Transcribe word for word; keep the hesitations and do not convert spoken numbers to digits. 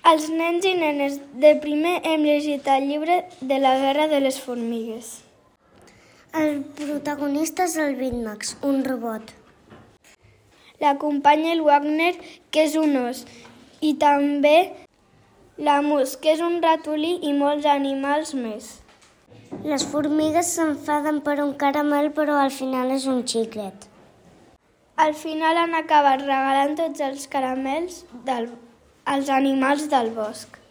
Els nens i nenes de primer hem llegit el llibre de la guerra de les formigues. El protagonista és el Bitmax, un robot. L'acompanya el Wagner, que és un os, i també la Mus, que és un ratolí, i molts animals més. Les formigues s'enfaden per un caramel, però al final és un xiclet. Al final han acabat regalant tots els caramels del, als animals del bosc.